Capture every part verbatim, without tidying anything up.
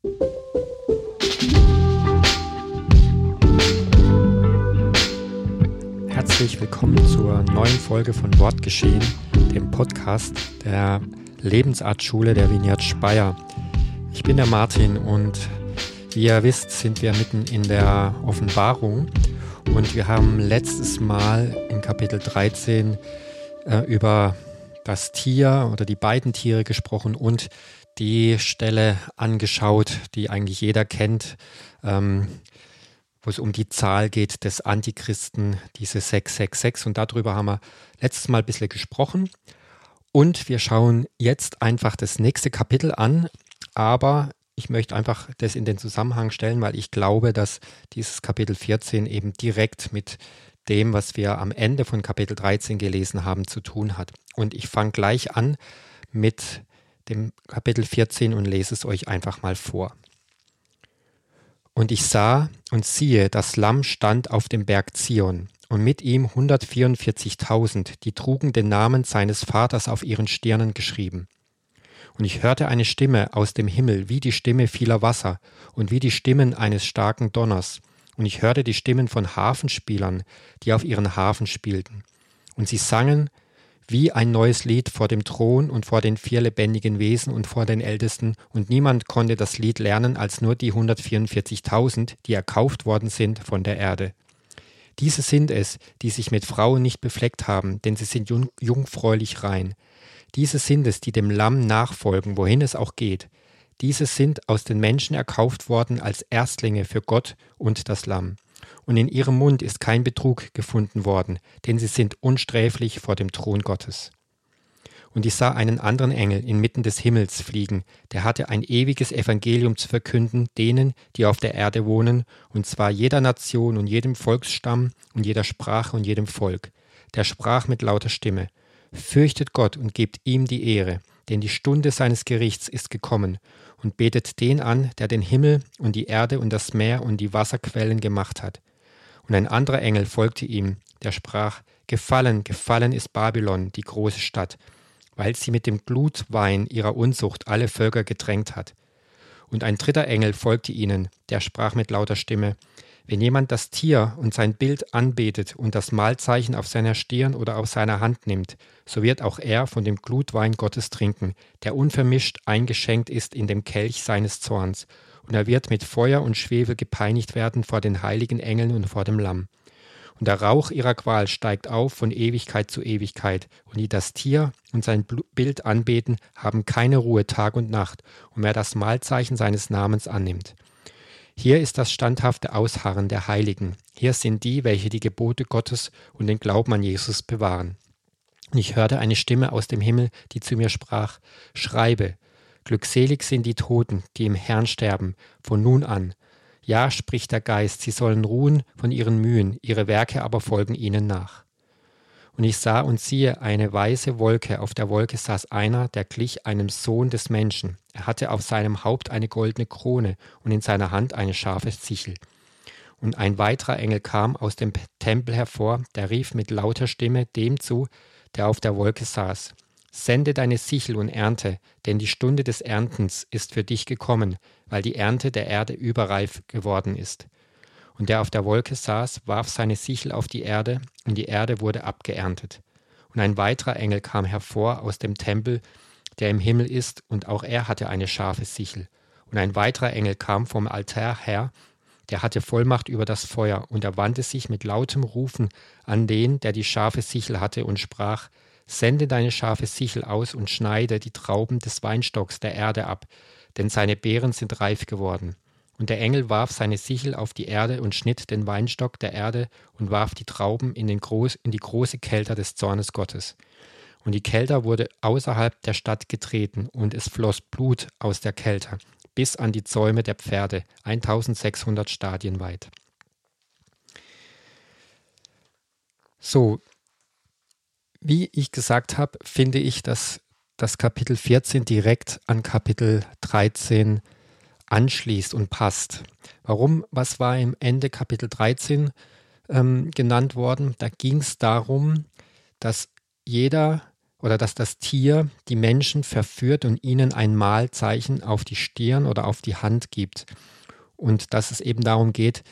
Herzlich willkommen zur neuen Folge von Wortgeschehen, dem Podcast der Lebensartschule der Vineyard Speyer. Ich bin der Martin und wie ihr wisst, sind wir mitten in der Offenbarung und wir haben letztes Mal in Kapitel dreizehn äh, über das Tier oder die beiden Tiere gesprochen und die Stelle angeschaut, die eigentlich jeder kennt, ähm, wo es um die Zahl geht des Antichristen, diese sechs sechs sechs. Und darüber haben wir letztes Mal ein bisschen gesprochen. Und wir schauen jetzt einfach das nächste Kapitel an. Aber ich möchte einfach das in den Zusammenhang stellen, weil ich glaube, dass dieses Kapitel vierzehn eben direkt mit dem, was wir am Ende von Kapitel dreizehn gelesen haben, zu tun hat. Und ich fange gleich an mit dem Kapitel vierzehn und lese es euch einfach mal vor. Und ich sah und siehe, das Lamm stand auf dem Berg Zion, und mit ihm hundertvierundvierzigtausend, die trugen den Namen seines Vaters auf ihren Stirnen geschrieben. Und ich hörte eine Stimme aus dem Himmel, wie die Stimme vieler Wasser und wie die Stimmen eines starken Donners. Und ich hörte die Stimmen von Harfenspielern, die auf ihren Harfen spielten. Und sie sangen wie ein neues Lied vor dem Thron und vor den vier lebendigen Wesen und vor den Ältesten, und niemand konnte das Lied lernen als nur die hundertvierundvierzigtausend, die erkauft worden sind von der Erde. Diese sind es, die sich mit Frauen nicht befleckt haben, denn sie sind jung, jungfräulich rein. Diese sind es, die dem Lamm nachfolgen, wohin es auch geht. Diese sind aus den Menschen erkauft worden als Erstlinge für Gott und das Lamm. Und in ihrem Mund ist kein Betrug gefunden worden, denn sie sind unsträflich vor dem Thron Gottes. Und ich sah einen anderen Engel inmitten des Himmels fliegen, der hatte ein ewiges Evangelium zu verkünden denen, die auf der Erde wohnen, und zwar jeder Nation und jedem Volksstamm und jeder Sprache und jedem Volk. Der sprach mit lauter Stimme: Fürchtet Gott und gebt ihm die Ehre, denn die Stunde seines Gerichts ist gekommen, und betet den an, der den Himmel und die Erde und das Meer und die Wasserquellen gemacht hat. Und ein anderer Engel folgte ihm, der sprach: Gefallen, gefallen ist Babylon, die große Stadt, weil sie mit dem Glutwein ihrer Unzucht alle Völker getränkt hat. Und ein dritter Engel folgte ihnen, der sprach mit lauter Stimme: Wenn jemand das Tier und sein Bild anbetet und das Mahlzeichen auf seiner Stirn oder auf seiner Hand nimmt, so wird auch er von dem Glutwein Gottes trinken, der unvermischt eingeschenkt ist in dem Kelch seines Zorns. Und er wird mit Feuer und Schwefel gepeinigt werden vor den heiligen Engeln und vor dem Lamm. Und der Rauch ihrer Qual steigt auf von Ewigkeit zu Ewigkeit. Und die das Tier und sein Bild anbeten, haben keine Ruhe Tag und Nacht, und wer das Mahlzeichen seines Namens annimmt. Hier ist das standhafte Ausharren der Heiligen. Hier sind die, welche die Gebote Gottes und den Glauben an Jesus bewahren. Und ich hörte eine Stimme aus dem Himmel, die zu mir sprach: Schreibe, glückselig sind die Toten, die im Herrn sterben, von nun an. Ja, spricht der Geist, sie sollen ruhen von ihren Mühen, ihre Werke aber folgen ihnen nach. Und ich sah und siehe eine weiße Wolke, auf der Wolke saß einer, der glich einem Sohn des Menschen. Er hatte auf seinem Haupt eine goldene Krone und in seiner Hand eine scharfe Sichel. Und ein weiterer Engel kam aus dem Tempel hervor, der rief mit lauter Stimme dem zu, der auf der Wolke saß: Sende deine Sichel und ernte, denn die Stunde des Erntens ist für dich gekommen, weil die Ernte der Erde überreif geworden ist. Und der auf der Wolke saß, warf seine Sichel auf die Erde, und die Erde wurde abgeerntet. Und ein weiterer Engel kam hervor aus dem Tempel, der im Himmel ist, und auch er hatte eine scharfe Sichel. Und ein weiterer Engel kam vom Altar her, der hatte Vollmacht über das Feuer, und er wandte sich mit lautem Rufen an den, der die scharfe Sichel hatte, und sprach: Sende deine scharfe Sichel aus und schneide die Trauben des Weinstocks der Erde ab, denn seine Beeren sind reif geworden. Und der Engel warf seine Sichel auf die Erde und schnitt den Weinstock der Erde und warf die Trauben in, den Groß, in die große Kelter des Zornes Gottes. Und die Kelter wurde außerhalb der Stadt getreten, und es floss Blut aus der Kelter bis an die Zäume der Pferde, eintausendsechshundert Stadien weit. So, wie ich gesagt habe, finde ich, dass das Kapitel vierzehn direkt an Kapitel dreizehn anschließt und passt. Warum? Was war im Ende Kapitel dreizehn ähm, genannt worden? Da ging es darum, dass jeder oder dass das Tier die Menschen verführt und ihnen ein Mahlzeichen auf die Stirn oder auf die Hand gibt. Und dass es eben darum geht,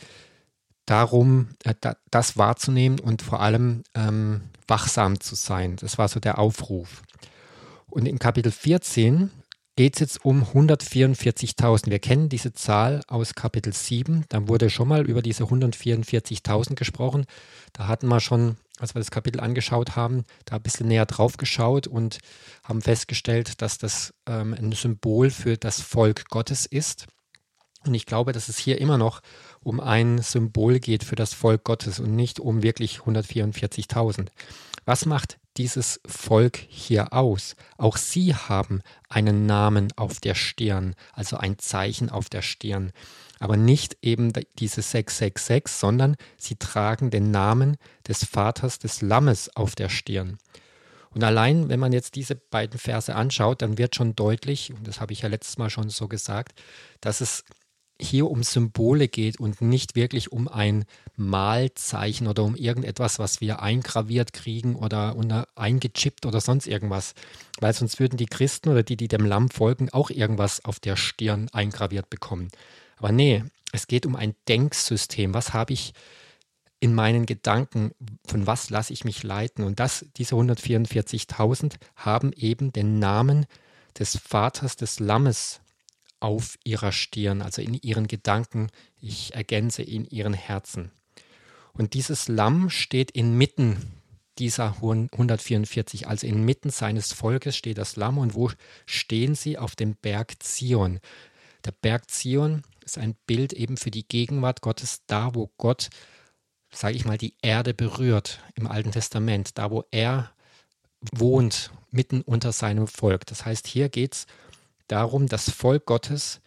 darum, äh, da, das wahrzunehmen und vor allem ähm, wachsam zu sein. Das war so der Aufruf. Und im Kapitel vierzehn geht es jetzt um hundertvierundvierzigtausend. Wir kennen diese Zahl aus Kapitel sieben. Da wurde schon mal über diese hundertvierundvierzigtausend gesprochen. Da hatten wir schon, als wir das Kapitel angeschaut haben, da ein bisschen näher drauf geschaut und haben festgestellt, dass das ähm, ein Symbol für das Volk Gottes ist. Und ich glaube, dass es hier immer noch um ein Symbol geht für das Volk Gottes und nicht um wirklich hundertvierundvierzigtausend. Was macht dieses Volk hier aus? Auch sie haben einen Namen auf der Stirn, also ein Zeichen auf der Stirn. Aber nicht eben diese sechs sechs sechs, sondern sie tragen den Namen des Vaters des Lammes auf der Stirn. Und allein, wenn man jetzt diese beiden Verse anschaut, dann wird schon deutlich, und das habe ich ja letztes Mal schon so gesagt, dass es hier um Symbole geht und nicht wirklich um ein Malzeichen oder um irgendetwas, was wir eingraviert kriegen oder unter, eingechippt oder sonst irgendwas. Weil sonst würden die Christen oder die, die dem Lamm folgen, auch irgendwas auf der Stirn eingraviert bekommen. Aber nee, es geht um ein Denksystem. Was habe ich in meinen Gedanken? Von was lasse ich mich leiten? Und das, diese hundertvierundvierzigtausend haben eben den Namen des Vaters des Lammes auf ihrer Stirn, also in ihren Gedanken, ich ergänze in ihren Herzen. Und dieses Lamm steht inmitten dieser hundertvierundvierzig, also inmitten seines Volkes steht das Lamm. Und wo stehen sie? Auf dem Berg Zion. Der Berg Zion ist ein Bild eben für die Gegenwart Gottes, da wo Gott, sage ich mal, die Erde berührt im Alten Testament, da wo er wohnt, mitten unter seinem Volk. Das heißt, hier geht es darum, das Volk Gottes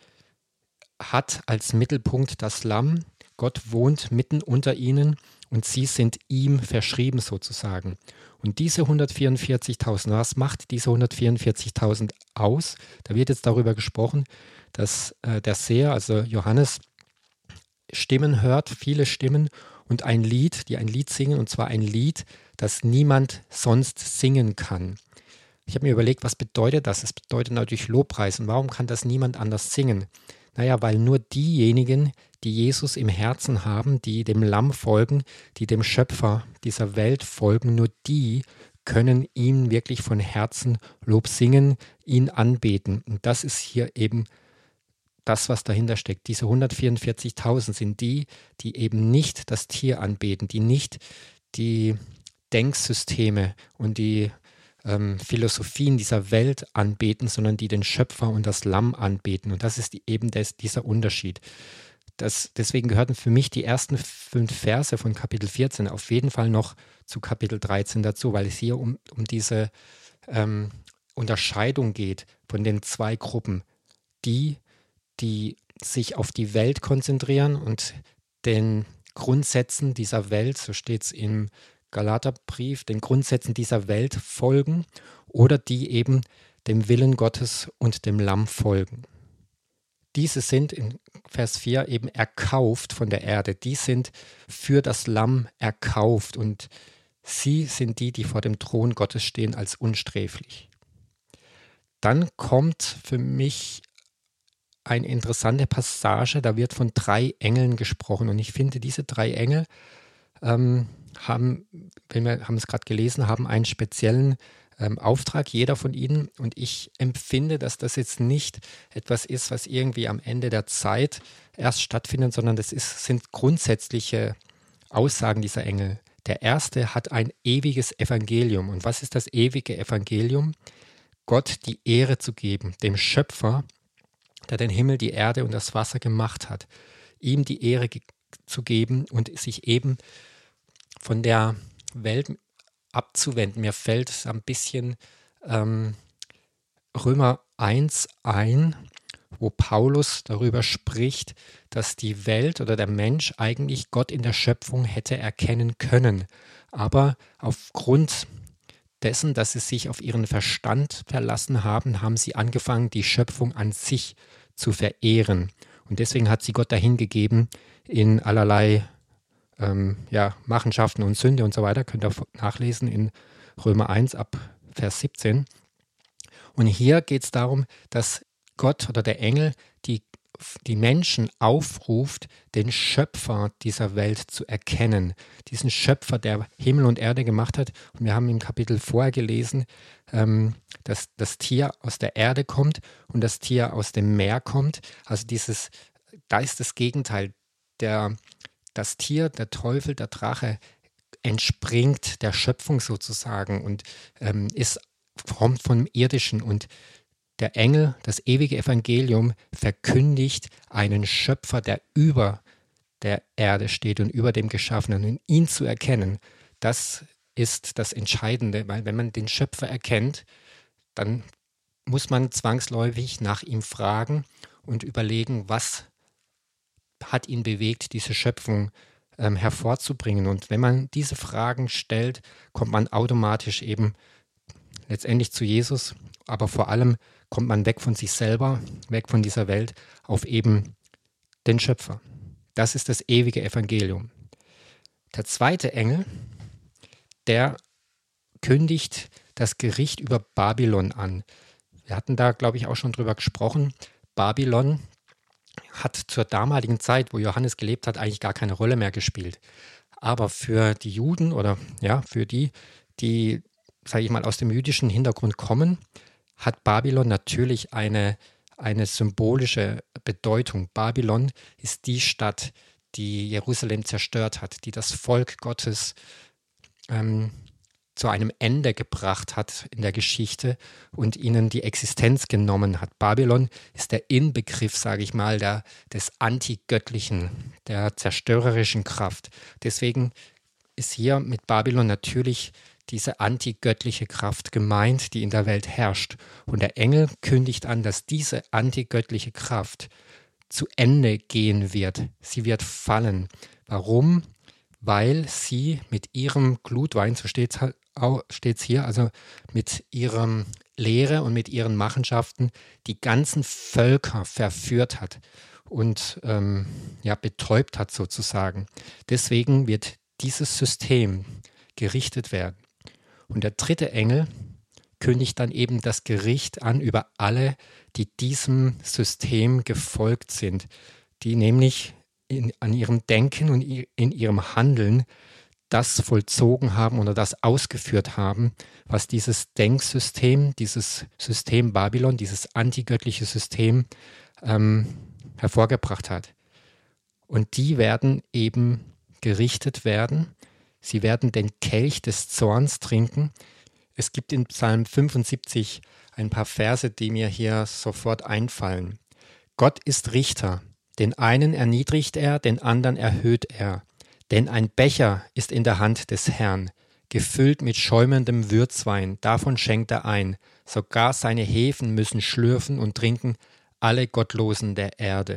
hat als Mittelpunkt das Lamm. Gott wohnt mitten unter ihnen und sie sind ihm verschrieben sozusagen. Und diese hundertvierundvierzigtausend, was macht diese hundertvierundvierzigtausend aus? Da wird jetzt darüber gesprochen, dass äh, der Seher, also Johannes, Stimmen hört, viele Stimmen und ein Lied, die ein Lied singen, und zwar ein Lied, das niemand sonst singen kann. Ich habe mir überlegt, was bedeutet das? Es bedeutet natürlich Lobpreis. Und warum kann das niemand anders singen? Naja, weil nur diejenigen, die Jesus im Herzen haben, die dem Lamm folgen, die dem Schöpfer dieser Welt folgen, nur die können ihn wirklich von Herzen Lob singen, ihn anbeten. Und das ist hier eben das, was dahinter steckt. Diese hundertvierundvierzigtausend sind die, die eben nicht das Tier anbeten, die nicht die Denksysteme und die ähm, Philosophien dieser Welt anbeten, sondern die den Schöpfer und das Lamm anbeten. Und das ist die, eben des, dieser Unterschied. Das, deswegen gehörten für mich die ersten fünf Verse von Kapitel vierzehn auf jeden Fall noch zu Kapitel dreizehn dazu, weil es hier um, um diese ähm, Unterscheidung geht von den zwei Gruppen. Die, die sich auf die Welt konzentrieren und den Grundsätzen dieser Welt, so steht es im Galaterbrief, den Grundsätzen dieser Welt folgen, oder die eben dem Willen Gottes und dem Lamm folgen. Diese sind in Vers vier eben erkauft von der Erde. Die sind für das Lamm erkauft und sie sind die, die vor dem Thron Gottes stehen als unsträflich. Dann kommt für mich eine interessante Passage, da wird von drei Engeln gesprochen und ich finde, diese drei Engel ähm, haben, wenn wir haben es gerade gelesen, haben einen speziellen ähm, Auftrag, jeder von ihnen, und ich empfinde, dass das jetzt nicht etwas ist, was irgendwie am Ende der Zeit erst stattfindet, sondern das ist, sind grundsätzliche Aussagen dieser Engel. Der erste hat ein ewiges Evangelium. Und was ist das ewige Evangelium? Gott die Ehre zu geben, dem Schöpfer, der den Himmel, die Erde und das Wasser gemacht hat, ihm die Ehre ge- zu geben und sich eben von der Welt abzuwenden. Mir fällt es ein bisschen ähm, Römer eins ein, wo Paulus darüber spricht, dass die Welt oder der Mensch eigentlich Gott in der Schöpfung hätte erkennen können. Aber aufgrund dessen, dass sie sich auf ihren Verstand verlassen haben, haben sie angefangen, die Schöpfung an sich zu verehren. Und deswegen hat sie Gott dahingegeben in allerlei ähm, ja, Machenschaften und Sünde und so weiter. Könnt ihr nachlesen in Römer eins ab Vers siebzehn. Und hier geht es darum, dass Gott oder der Engel die, die Menschen aufruft, den Schöpfer dieser Welt zu erkennen. Diesen Schöpfer, der Himmel und Erde gemacht hat. Und wir haben im Kapitel vorher gelesen, ähm, dass das Tier aus der Erde kommt und das Tier aus dem Meer kommt. Also dieses, da ist das Gegenteil. Der, das Tier, der Teufel, der Drache entspringt der Schöpfung sozusagen und ähm, ist kommt vom Irdischen, und der Engel, das ewige Evangelium, verkündigt einen Schöpfer, der über der Erde steht und über dem Geschaffenen. Und ihn zu erkennen, das ist das Entscheidende, weil wenn man den Schöpfer erkennt, dann muss man zwangsläufig nach ihm fragen und überlegen, was hat ihn bewegt, diese Schöpfung ähm, hervorzubringen. Und wenn man diese Fragen stellt, kommt man automatisch eben letztendlich zu Jesus, aber vor allem kommt man weg von sich selber, weg von dieser Welt, auf eben den Schöpfer. Das ist das ewige Evangelium. Der zweite Engel, der kündigt das Gericht über Babylon an. Wir hatten da, glaube ich, auch schon drüber gesprochen. Babylon hat zur damaligen Zeit, wo Johannes gelebt hat, eigentlich gar keine Rolle mehr gespielt. Aber für die Juden oder ja, für die, die sage ich mal, aus dem jüdischen Hintergrund kommen, hat Babylon natürlich eine, eine symbolische Bedeutung. Babylon ist die Stadt, die Jerusalem zerstört hat, die das Volk Gottes ähm, zu einem Ende gebracht hat in der Geschichte und ihnen die Existenz genommen hat. Babylon ist der Inbegriff, sage ich mal, der, des Antigöttlichen, der zerstörerischen Kraft. Deswegen ist hier mit Babylon natürlich diese antigöttliche Kraft gemeint, die in der Welt herrscht. Und der Engel kündigt an, dass diese antigöttliche Kraft zu Ende gehen wird. Sie wird fallen. Warum? Weil sie mit ihrem Glutwein, so steht es hier, also mit ihrem Lehre und mit ihren Machenschaften die ganzen Völker verführt hat und ähm, ja, betäubt hat sozusagen. Deswegen wird dieses System gerichtet werden. Und der dritte Engel kündigt dann eben das Gericht an über alle, die diesem System gefolgt sind, die nämlich in, an ihrem Denken und in ihrem Handeln das vollzogen haben oder das ausgeführt haben, was dieses Denksystem, dieses System Babylon, dieses antigöttliche System ähm, hervorgebracht hat. Und die werden eben gerichtet werden. Sie werden den Kelch des Zorns trinken. Es gibt in Psalm fünfundsiebzig ein paar Verse, die mir hier sofort einfallen. Gott ist Richter. Den einen erniedrigt er, den anderen erhöht er. Denn ein Becher ist in der Hand des Herrn, gefüllt mit schäumendem Würzwein. Davon schenkt er ein. Sogar seine Hefen müssen schlürfen und trinken alle Gottlosen der Erde.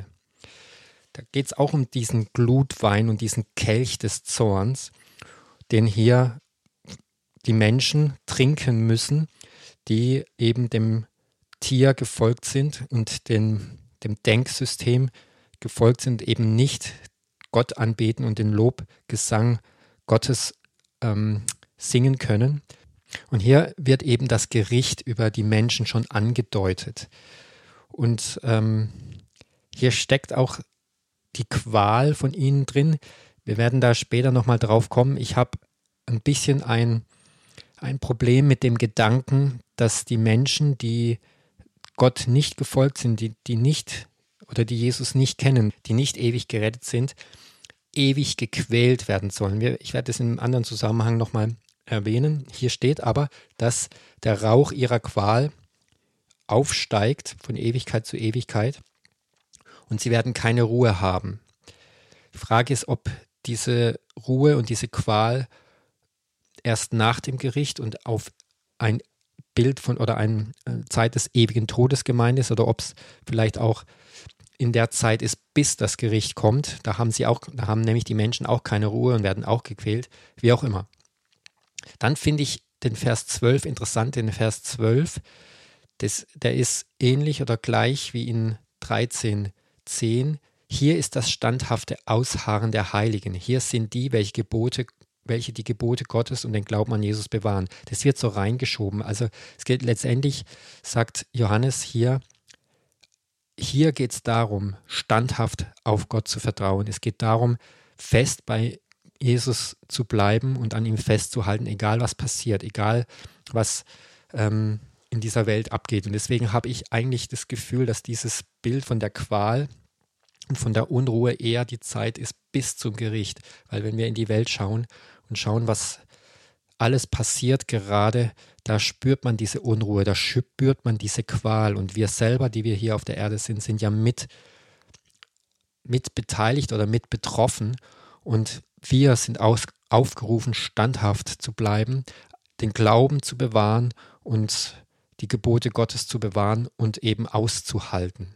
Da geht es auch um diesen Glutwein und diesen Kelch des Zorns, den hier die Menschen trinken müssen, die eben dem Tier gefolgt sind und dem, dem Denksystem gefolgt sind, eben nicht Gott anbeten und den Lobgesang Gottes ähm, singen können. Und hier wird eben das Gericht über die Menschen schon angedeutet. Und ähm, hier steckt auch die Qual von ihnen drin. Wir werden da später nochmal drauf kommen. Ich habe ein bisschen ein, ein Problem mit dem Gedanken, dass die Menschen, die Gott nicht gefolgt sind, die, die nicht oder die Jesus nicht kennen, die nicht ewig gerettet sind, ewig gequält werden sollen. Wir, ich werde das in einem anderen Zusammenhang nochmal erwähnen. Hier steht aber, dass der Rauch ihrer Qual aufsteigt von Ewigkeit zu Ewigkeit und sie werden keine Ruhe haben. Die Frage ist, ob diese Ruhe und diese Qual erst nach dem Gericht und auf ein Bild von oder eine Zeit des ewigen Todes gemeint ist oder ob es vielleicht auch in der Zeit ist, bis das Gericht kommt. Da haben sie auch, da haben nämlich die Menschen auch keine Ruhe und werden auch gequält, wie auch immer. Dann finde ich den Vers zwölf interessant, den Vers zwölf, das, der ist ähnlich oder gleich wie in dreizehn zehn. Hier ist das standhafte Ausharren der Heiligen. Hier sind die, welche Gebote welche die Gebote Gottes und den Glauben an Jesus bewahren. Das wird so reingeschoben. Also es geht letztendlich, sagt Johannes hier, hier geht es darum, standhaft auf Gott zu vertrauen. Es geht darum, fest bei Jesus zu bleiben und an ihm festzuhalten, egal was passiert, egal was ähm, in dieser Welt abgeht. Und deswegen habe ich eigentlich das Gefühl, dass dieses Bild von der Qual und von der Unruhe eher die Zeit ist bis zum Gericht. Weil wenn wir in die Welt schauen und schauen, was alles passiert gerade, da spürt man diese Unruhe, da spürt man diese Qual. Und wir selber, die wir hier auf der Erde sind, sind ja mit, mit beteiligt oder mit betroffen. Und wir sind aus, aufgerufen, standhaft zu bleiben, den Glauben zu bewahren und die Gebote Gottes zu bewahren und eben auszuhalten.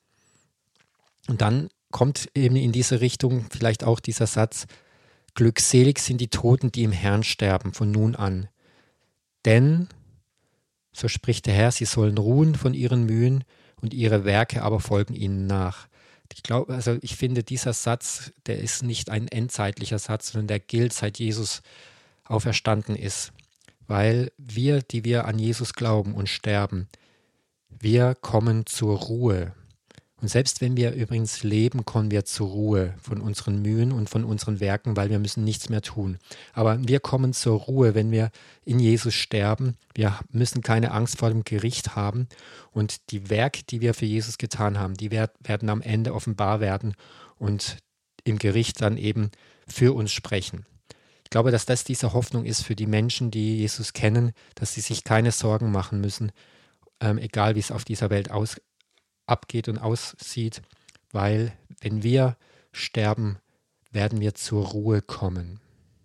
Und dann kommt eben in diese Richtung vielleicht auch dieser Satz: Glückselig sind die Toten, die im Herrn sterben, von nun an. Denn, so spricht der Herr, sie sollen ruhen von ihren Mühen und ihre Werke aber folgen ihnen nach. Ich glaube, also ich finde, dieser Satz, der ist nicht ein endzeitlicher Satz, sondern der gilt, seit Jesus auferstanden ist. Weil wir, die wir an Jesus glauben und sterben, wir kommen zur Ruhe. Und selbst wenn wir übrigens leben, kommen wir zur Ruhe von unseren Mühen und von unseren Werken, weil wir müssen nichts mehr tun. Aber wir kommen zur Ruhe, wenn wir in Jesus sterben. Wir müssen keine Angst vor dem Gericht haben. Und die Werke, die wir für Jesus getan haben, die werden am Ende offenbar werden und im Gericht dann eben für uns sprechen. Ich glaube, dass das diese Hoffnung ist für die Menschen, die Jesus kennen, dass sie sich keine Sorgen machen müssen, ähm, egal wie es auf dieser Welt aussieht. abgeht und aussieht, weil wenn wir sterben, werden wir zur Ruhe kommen.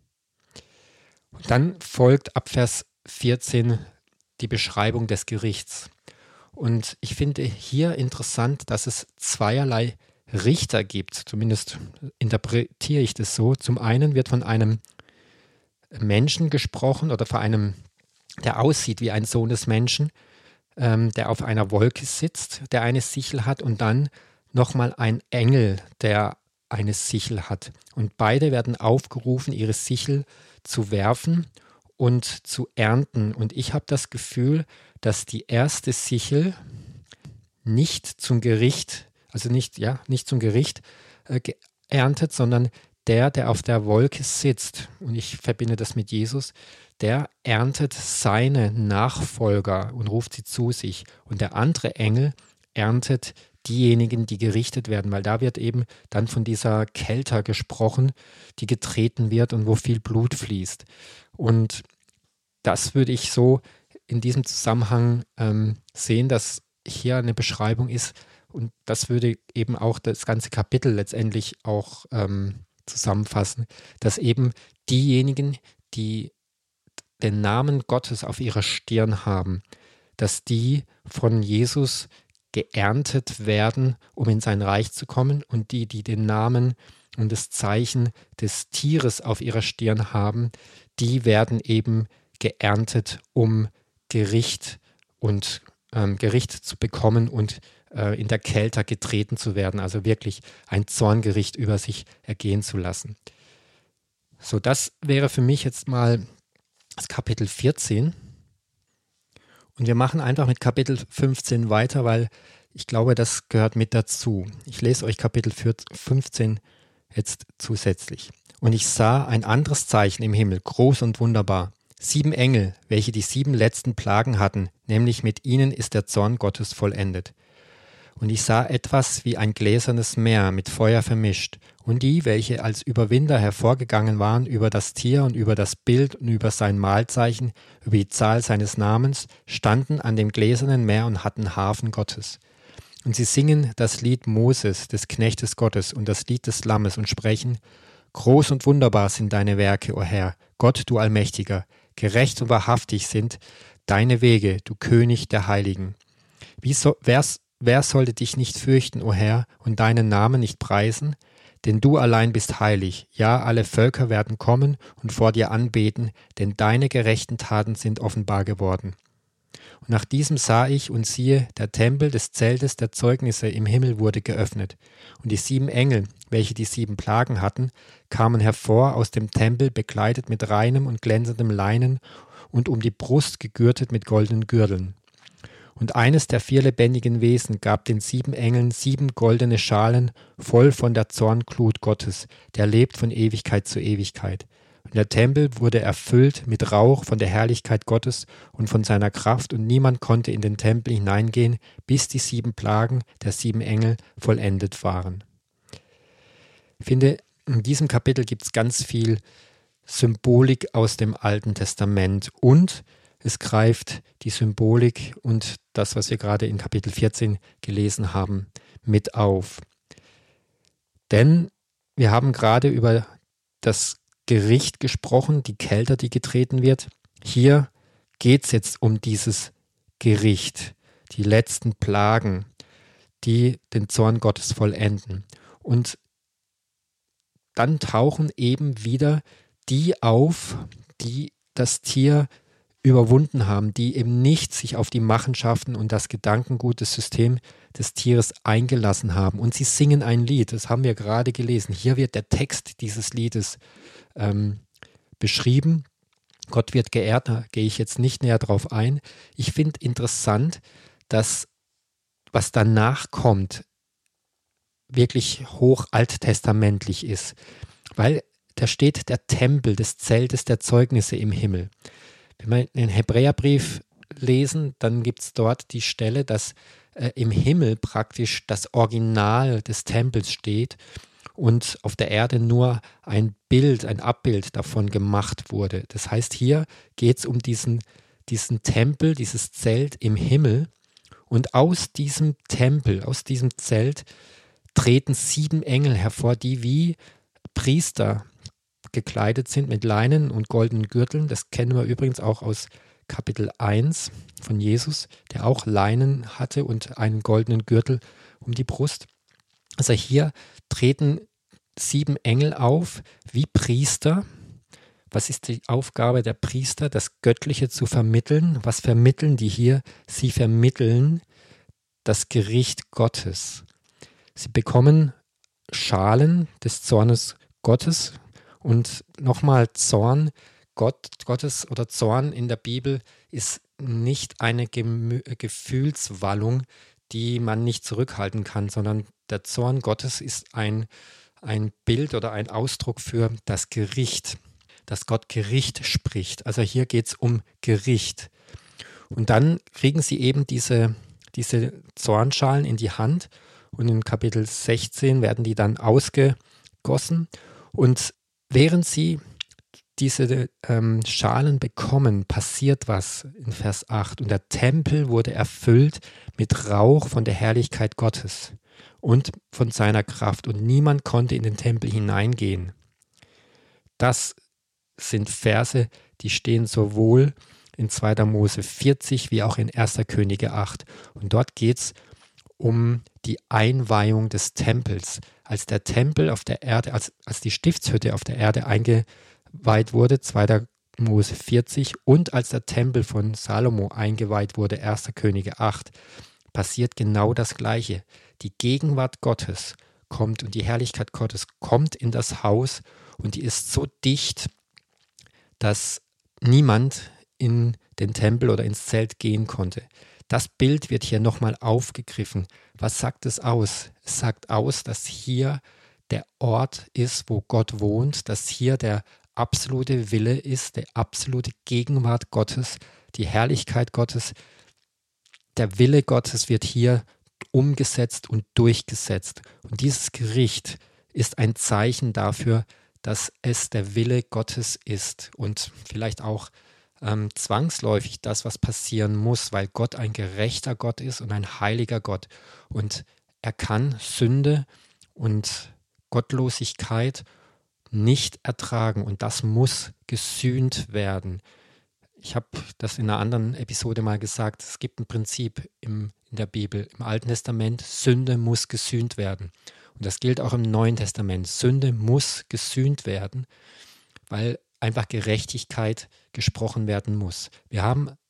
Und dann folgt ab Vers vierzehn die Beschreibung des Gerichts. Und ich finde hier interessant, dass es zweierlei Richter gibt, zumindest interpretiere ich das so. Zum einen wird von einem Menschen gesprochen oder von einem, der aussieht wie ein Sohn des Menschen, der auf einer Wolke sitzt, der eine Sichel hat, und dann nochmal ein Engel, der eine Sichel hat. Und beide werden aufgerufen, ihre Sichel zu werfen und zu ernten. Und ich habe das Gefühl, dass die erste Sichel nicht zum Gericht, also nicht, ja, nicht zum Gericht äh, geerntet, sondern der, der auf der Wolke sitzt, und ich verbinde das mit Jesus, der erntet seine Nachfolger und ruft sie zu sich. Und der andere Engel erntet diejenigen, die gerichtet werden, weil da wird eben dann von dieser Kelter gesprochen, die getreten wird und wo viel Blut fließt. Und das würde ich so in diesem Zusammenhang ähm, sehen, dass hier eine Beschreibung ist, und das würde eben auch das ganze Kapitel letztendlich auch ähm, zusammenfassen, dass eben diejenigen, die den Namen Gottes auf ihrer Stirn haben, dass die von Jesus geerntet werden, um in sein Reich zu kommen, und die, die den Namen und das Zeichen des Tieres auf ihrer Stirn haben, die werden eben geerntet, um Gericht und ähm, Gericht zu bekommen und äh, in der Kälte getreten zu werden, also wirklich ein Zorngericht über sich ergehen zu lassen. So, das wäre für mich jetzt mal das Kapitel vierzehn. Und wir machen einfach mit Kapitel fünfzehn weiter, weil ich glaube, das gehört mit dazu. Ich lese euch Kapitel fünfzehn jetzt zusätzlich. Und ich sah ein anderes Zeichen im Himmel, groß und wunderbar. Sieben Engel, welche die sieben letzten Plagen hatten, nämlich mit ihnen ist der Zorn Gottes vollendet. Und ich sah etwas wie ein gläsernes Meer mit Feuer vermischt, und die, welche als Überwinder hervorgegangen waren über das Tier und über das Bild und über sein Mahlzeichen, über die Zahl seines Namens, standen an dem gläsernen Meer und hatten Harfen Gottes. Und sie singen das Lied Moses, des Knechtes Gottes, und das Lied des Lammes und sprechen: Groß und wunderbar sind deine Werke, o Herr, Gott, du Allmächtiger, gerecht und wahrhaftig sind deine Wege, du König der Heiligen. Wie so, wer, wer sollte dich nicht fürchten, o Herr, und deinen Namen nicht preisen? Denn du allein bist heilig, ja, alle Völker werden kommen und vor dir anbeten, denn deine gerechten Taten sind offenbar geworden. Und nach diesem sah ich und siehe, der Tempel des Zeltes der Zeugnisse im Himmel wurde geöffnet. Und die sieben Engel, welche die sieben Plagen hatten, kamen hervor aus dem Tempel, bekleidet mit reinem und glänzendem Leinen und um die Brust gegürtet mit goldenen Gürteln. Und eines der vier lebendigen Wesen gab den sieben Engeln sieben goldene Schalen voll von der Zornglut Gottes, der lebt von Ewigkeit zu Ewigkeit. Und der Tempel wurde erfüllt mit Rauch von der Herrlichkeit Gottes und von seiner Kraft, und niemand konnte in den Tempel hineingehen, bis die sieben Plagen der sieben Engel vollendet waren. Ich finde, in diesem Kapitel gibt es ganz viel Symbolik aus dem Alten Testament, und es greift die Symbolik und das, was wir gerade in Kapitel vierzehn gelesen haben, mit auf. Denn wir haben gerade über das Gericht gesprochen, die Kelter, die getreten wird. Hier geht es jetzt um dieses Gericht, die letzten Plagen, die den Zorn Gottes vollenden. Und dann tauchen eben wieder die auf, die das Tier überwunden haben, die eben nicht sich auf die Machenschaften und das Gedankengut, das System des Tieres eingelassen haben. Und sie singen ein Lied, das haben wir gerade gelesen. Hier wird der Text dieses Liedes ähm, beschrieben. Gott wird geehrt, da gehe ich jetzt nicht näher drauf ein. Ich finde interessant, dass was danach kommt, wirklich hoch alttestamentlich ist, weil da steht der Tempel des Zeltes der Zeugnisse im Himmel. Wenn wir den Hebräerbrief lesen, dann gibt es dort die Stelle, dass äh, im Himmel praktisch das Original des Tempels steht und auf der Erde nur ein Bild, ein Abbild davon gemacht wurde. Das heißt, hier geht es um diesen, diesen Tempel, dieses Zelt im Himmel, und aus diesem Tempel, aus diesem Zelt treten sieben Engel hervor, die wie Priester gekleidet sind mit Leinen und goldenen Gürteln. Das kennen wir übrigens auch aus Kapitel eins von Jesus, der auch Leinen hatte und einen goldenen Gürtel um die Brust. Also hier treten sieben Engel auf wie Priester. Was ist die Aufgabe der Priester? Das Göttliche zu vermitteln. Was vermitteln die hier? Sie vermitteln das Gericht Gottes. Sie bekommen Schalen des Zornes Gottes. Und nochmal, Zorn Gott, Gottes oder Zorn in der Bibel ist nicht eine Gemü- Gefühlswallung, die man nicht zurückhalten kann, sondern der Zorn Gottes ist ein, ein Bild oder ein Ausdruck für das Gericht, dass Gott Gericht spricht. Also hier geht es um Gericht. Und dann kriegen sie eben diese, diese Zornschalen in die Hand, und in Kapitel sechzehn werden die dann ausgegossen, und während sie diese ähm, Schalen bekommen, passiert was in Vers acht. Und der Tempel wurde erfüllt mit Rauch von der Herrlichkeit Gottes und von seiner Kraft. Und niemand konnte in den Tempel hineingehen. Das sind Verse, die stehen sowohl in zweiter Mose vierzig wie auch in erster Könige acht. Und dort geht es um die Einweihung des Tempels. Als der Tempel auf der Erde, als, als die Stiftshütte auf der Erde eingeweiht wurde, zweiter Mose vierzig, und als der Tempel von Salomo eingeweiht wurde, erster Könige acht, passiert genau das Gleiche. Die Gegenwart Gottes kommt und die Herrlichkeit Gottes kommt in das Haus, und die ist so dicht, dass niemand in den Tempel oder ins Zelt gehen konnte. Das Bild wird hier nochmal aufgegriffen. Was sagt es aus? Es sagt aus, dass hier der Ort ist, wo Gott wohnt, dass hier der absolute Wille ist, die absolute Gegenwart Gottes, die Herrlichkeit Gottes. Der Wille Gottes wird hier umgesetzt und durchgesetzt. Und dieses Gericht ist ein Zeichen dafür, dass es der Wille Gottes ist und vielleicht auch ähm, zwangsläufig das, was passieren muss, weil Gott ein gerechter Gott ist und ein heiliger Gott. Und er kann Sünde und Gottlosigkeit nicht ertragen, und das muss gesühnt werden. Ich habe das in einer anderen Episode mal gesagt, es gibt ein Prinzip im, in der Bibel, im Alten Testament: Sünde muss gesühnt werden. Und das gilt auch im Neuen Testament. Sünde muss gesühnt werden, weil einfach Gerechtigkeit gesprochen werden muss. Wir haben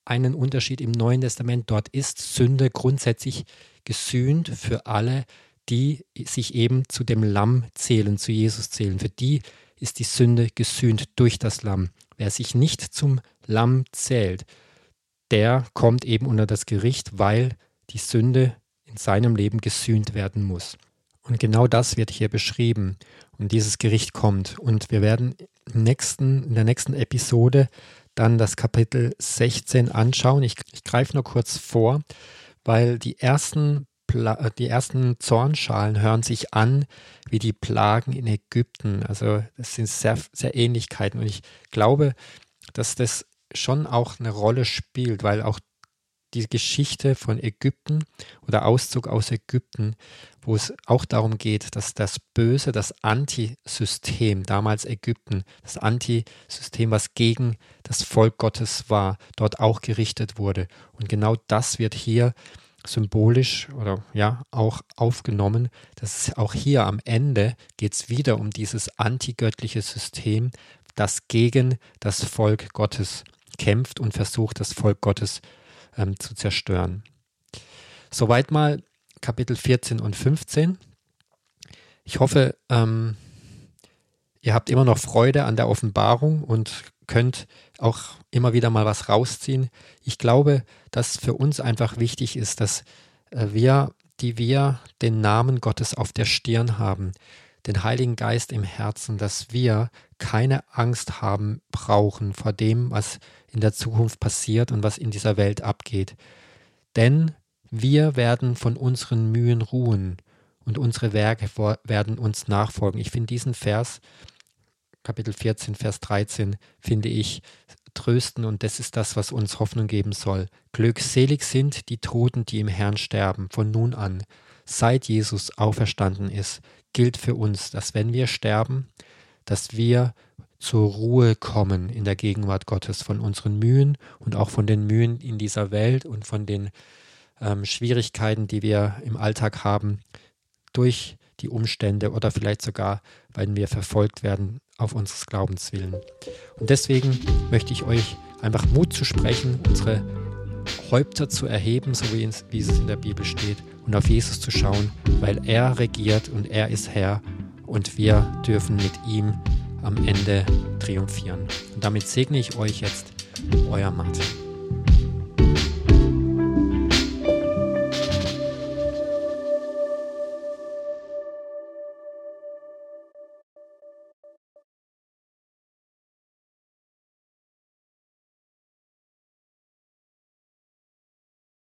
einen Unterschied im Neuen Testament. Dort ist Sünde grundsätzlich gesühnt für alle, die sich eben zu dem Lamm zählen, zu Jesus zählen. Für die ist die Sünde gesühnt durch das Lamm. Wer sich nicht zum Lamm zählt, der kommt eben unter das Gericht, weil die Sünde in seinem Leben gesühnt werden muss. Und genau das wird hier beschrieben. Und dieses Gericht kommt. Und wir werden im nächsten, in der nächsten Episode dann das Kapitel sechzehn anschauen. Ich, ich greife nur kurz vor, weil die ersten, Pla- die ersten Zornschalen hören sich an wie die Plagen in Ägypten. Also das sind sehr, sehr Ähnlichkeiten. Und ich glaube, dass das schon auch eine Rolle spielt, weil auch die Geschichte von Ägypten oder Auszug aus Ägypten, wo es auch darum geht, dass das Böse, das Antisystem, damals Ägypten, das Antisystem, was gegen das Volk Gottes war, dort auch gerichtet wurde. Und genau das wird hier symbolisch oder ja auch aufgenommen, dass es auch hier am Ende geht es wieder um dieses antigöttliche System, das gegen das Volk Gottes kämpft und versucht, das Volk Gottes ähm, zu zerstören. Soweit mal Kapitel vierzehn und fünfzehn. Ich hoffe, ähm, ihr habt immer noch Freude an der Offenbarung und könnt auch immer wieder mal was rausziehen. Ich glaube, dass für uns einfach wichtig ist, dass äh, wir, die wir den Namen Gottes auf der Stirn haben, den Heiligen Geist im Herzen, dass wir keine Angst haben brauchen vor dem, was in der Zukunft passiert und was in dieser Welt abgeht. Denn wir werden von unseren Mühen ruhen und unsere Werke vor, werden uns nachfolgen. Ich finde diesen Vers, Kapitel vierzehn, Vers dreizehn, finde ich trösten und das ist das, was uns Hoffnung geben soll. Glückselig sind die Toten, die im Herrn sterben, von nun an. Seit Jesus auferstanden ist, gilt für uns, dass wenn wir sterben, dass wir zur Ruhe kommen in der Gegenwart Gottes von unseren Mühen und auch von den Mühen in dieser Welt und von den ähm, Schwierigkeiten, die wir im Alltag haben, durch die Umstände oder vielleicht sogar, weil wir verfolgt werden auf unseres Glaubens willen. Und deswegen möchte ich euch einfach Mut zu sprechen, unsere Häupter zu erheben, so wie es, wie es in der Bibel steht, und auf Jesus zu schauen, weil er regiert und er ist Herr und wir dürfen mit ihm am Ende triumphieren. Und damit segne ich euch jetzt, euer Martin.